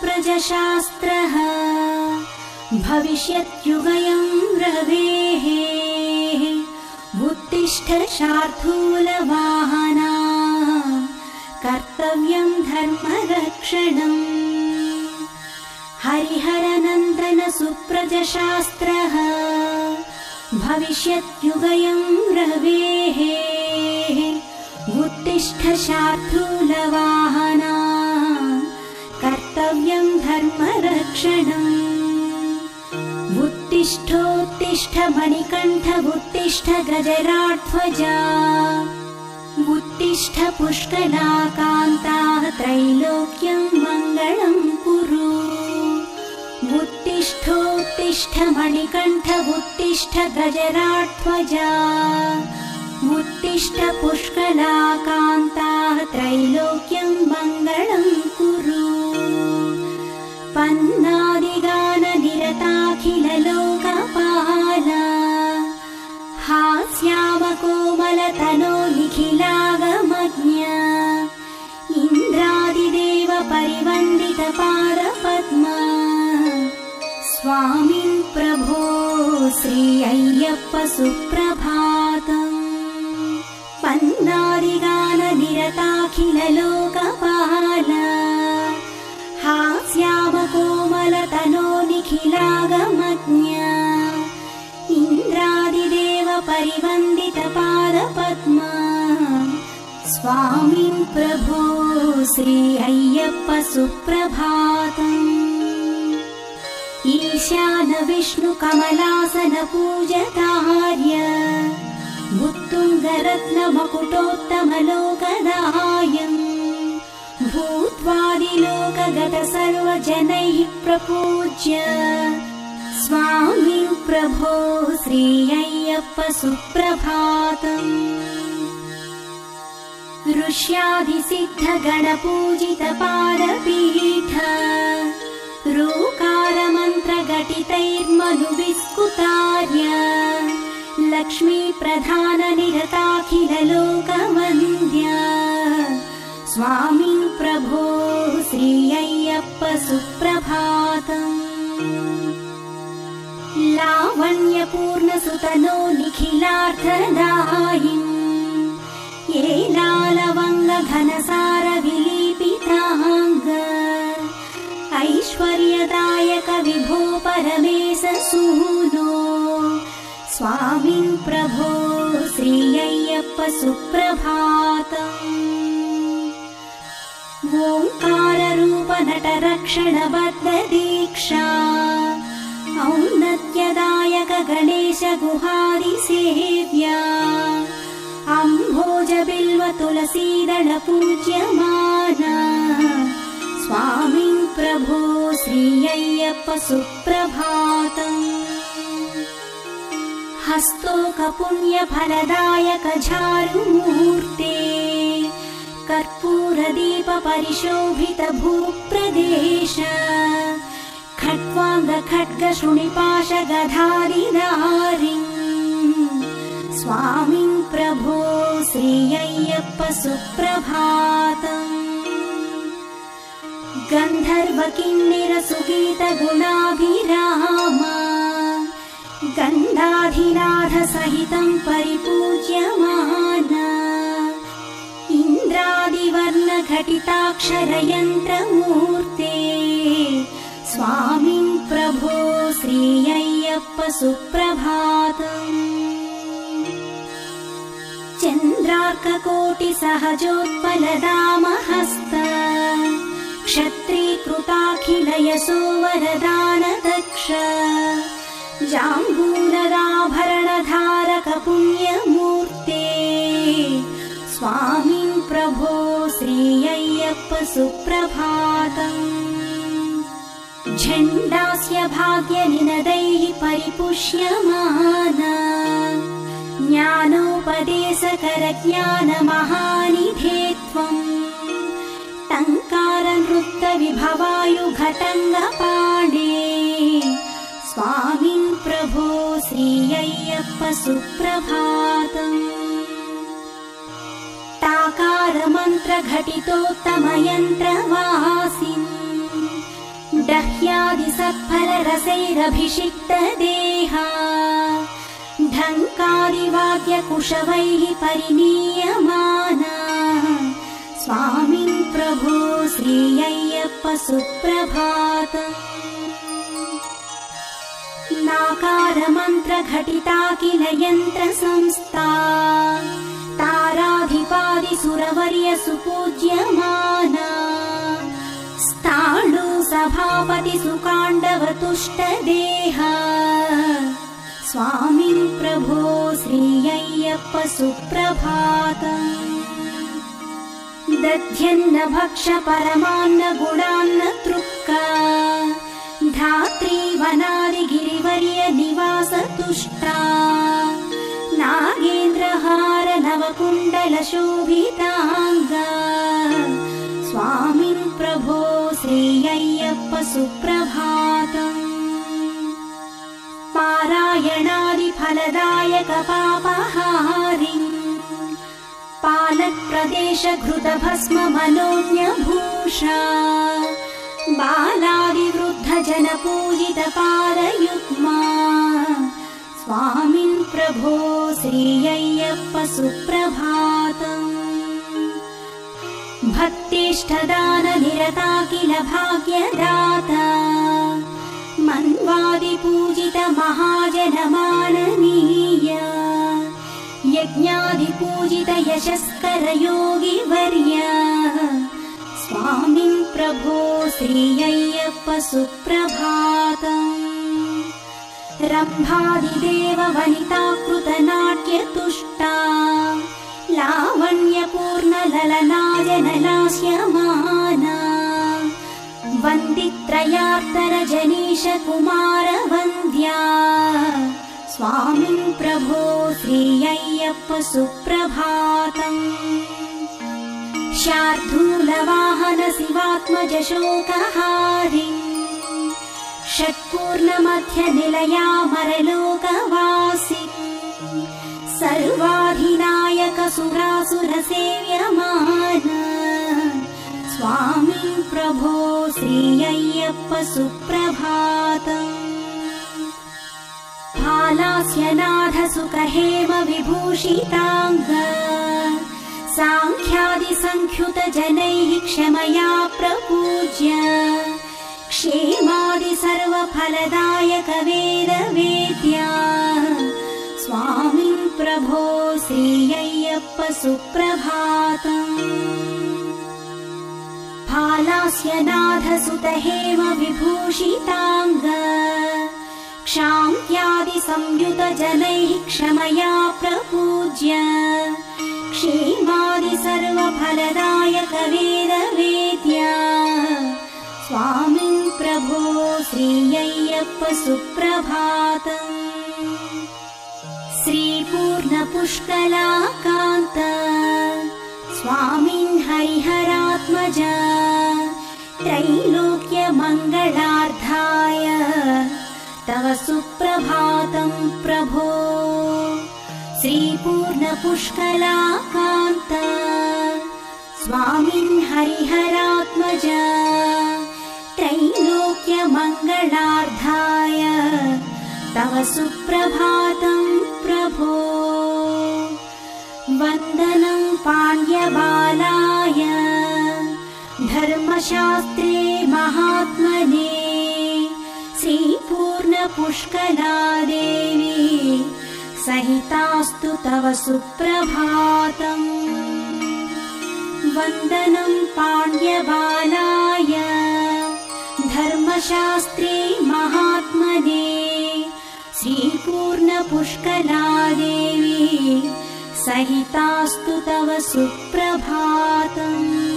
सुप्रजशास्त्रः भविष्यत्युगयं रवेः उत्तिष्ठ शार्दूलवाहना कर्तव्यं धर्मरक्षणम् हरिहरनन्दन सुप्रजशास्त्रः भविष्यत्युगयं रवेः उत्तिष्ठ शार्दूलवाहना कर्तव्यं धर्मरक्षणम् उत्तिष्ठोत्तिष्ठ मणिकण्ठ उत्तिष्ठ गजराध्वजा उत्तिष्ठ पुष्कलाकान्ता त्रैलोक्यं मङ्गलं कुरु उत्तिष्ठोत्तिष्ठ मणिकण्ठ उत्तिष्ठ गजराध्वजा उत्तिष्ठ पुष्कलाकान्ता त्रैलोक्यं मङ्गलं कुरु पन्नादिगाननिरताखिललोकपाला हास्यामकोमलतनो निखिलागमज्ञ इन्द्रादिदेव परिवन्दितपादपद्मा स्वामिन् प्रभो श्री अय्यप्प सुप्रभातम् पन्नादिगाननिरताखिललोकपाला हास्यामकोमलतनो निखिलागमज्ञ इन्द्रादिदेव परिवन्दितपादपद्मा स्वामिन् प्रभो श्री अय्यप्प सुप्रभातम् ईशान विष्णु कमलासन पूजकार्य उत्तुङ्गरत्न मकुटोत्तमलोकदायम् भूत्वादिलोकगत सर्वजनैः प्रपूज्य स्वामिन् प्रभो श्री अय्यप्प सुप्रभातम् ऋष्यादिसिद्धगणपूजितपादपीठ रूकारमन्त्रघटितैर्मनुविस्कुतार्य लक्ष्मी प्रधान निरताखिललोकवन्द्य स्वामिन् प्रभो श्री अय्यप्प सुप्रभातम् लावण्यपूर्ण सुतनो निखिलार्थदायिन् येलालवङ्ग घनसार विलीपिताङ्ग ऐश्वर्यदायक विभो परमेश सूनो स्वामिन् प्रभो श्री अय्यप्प सुप्रभातम् ओङ्काररूप नटरक्षणबद्ध दीक्षा औन्नत्यदायक गणेश गुहादिसेव्या अम्भोज बिल्व तुलसीदल पूज्यमाना स्वामिन् प्रभो श्री अय्यप्प सुप्रभातम् हस्तोक पुण्य फलदायक झारुमूर्ते कर्पूरदीप परिशोभित भूप्रदेश खट्वाङ्ग खड्ग शृणिपाश गधारिधारिन् स्वामिन् प्रभो श्री अय्यप्प सुप्रभातम् गन्धर्व किन्निर सुगीत गुणाभिराम गन्धाधिनाथ सहितं परिपूज्यमान इन्द्रादिवर्ण घटिताक्षर यन्त्रमूर्ते स्वामिन् प्रभो श्री अय्यप्प सुप्रभातम् चन्द्रार्ककोटि सहजोत्पलदामहस्त क्षत्रीकृताखिल यशो वरदान दक्ष जाम्बूलराभरणधारक पुण्यमूर्ते स्वामिन् प्रभो श्री अय्यप्प सुप्रभातम् झण्डास्य भाग्यनिनदैः परिपुष्यमाना ज्ञानोपदेशकर ज्ञानमहानिधे त्वम् टङ्कार नृत्त विभवायुघटङ्गपाणे स्वामिन् प्रभो श्री अय्यप्प सुप्रभातम् टाकार मन्त्र घटितोत्तम यन्त्रवासिन् दह्यादिसत्फलरसैरभिषिक्तदेहा ढङ्कादिवाद्यकुशवैः परिनीयमाना स्वामिन् प्रभो श्री अय्यप्प सुप्रभातम्। नाकारमन्त्रघटिता किल यन्त्रसंस्था ताराधिपादिसुरवर्य सुपूज्यमाना स्थाणु सभापति सुकाण्डवतुष्टदेहा स्वामिन् प्रभो श्री अय्यप्प सुप्रभातम्। दध्यन्न भक्ष परमान्न गुणान्न तृक्का धात्री वनादिगिरिवर्य निवास तुष्टा नागेन्द्रहार नवकुण्डल शोभिताङ्गा स्वामिन् प्रभो श्री अय्यप्प सुप्रभातम्। पारायणादिफलदायक पापहारिम् पालक्प्रदेश घृतभस्म मनोज्ञभूषा बालादिवृद्ध जन पूजित पादयुग्मा स्वामिन् प्रभो श्री अय्यप्प सुप्रभातम्। भक्तिष्ठदान निरता किल भाग्यदाता मन्वादि पूजित महाजन माननीय यज्ञादि पूजित यशस्कर योगी वर्य स्वामिन् प्रभो श्री अय्यप्प सुप्रभातम्। रम्भादिदेव वनिताकृत नाट्यतुष्टा लावण्यपूर्ण ललनाजनलास्यमाना वन्दित्रयार्तर जनीश कुमार वन्द्या स्वामिन् प्रभो श्री अय्यप्प सुप्रभातम्। शार्दूलवाहन शिवात्मज शोकहारि षट्पूर्णमध्य निलयामरलोकवासि सर्वाधिनायक सुरासुर सेव्यमान स्वामिन् प्रभो श्री अय्यप्प सुप्रभातम्। फालास्यनाथ सुखहेम विभूषिताङ्ग साङ्ख्यादि संख्युत जनैः क्षमया प्रपूज्य क्षेमादि सर्वफलदायक वेद वेद्या स्वामिन् प्रभो श्री अय्यप्प सुप्रभातम्। फालास्यनाथ सुत हेम विभूषिताङ्ग क्षान्त्यादि संयुत जनैः क्षमया प्रपूज्य क्षेमादि सर्वफलदायक वेद वेद्या स्वामिन् प्रभो श्री अय्यप्प सुप्रभातम्। श्रीपूर्ण पुष्कलाकान्त स्वामिन् हरिहरात्मज त्रैलोक्य मङ्गलार्थाय तव सुप्रभातं प्रभो। श्रीपूर्ण पुष्कलाकान्त स्वामिन् हरिहरात्मज त्रैलोक्य मङ्गलार्थाय तव सुप्रभातं प्रभो। वन्दनं पाण्ड्यबालाय धर्मशास्त्रे महात्मने श्रीपूर्ण पुष्कला देवी सहितास्तु तव सुप्रभातम्। वन्दनं पाण्ड्यबालाय धर्मशास्त्रे महात्मने श्रीपूर्ण पुष्कला देवी सहितास्तु तव सुप्रभातम्।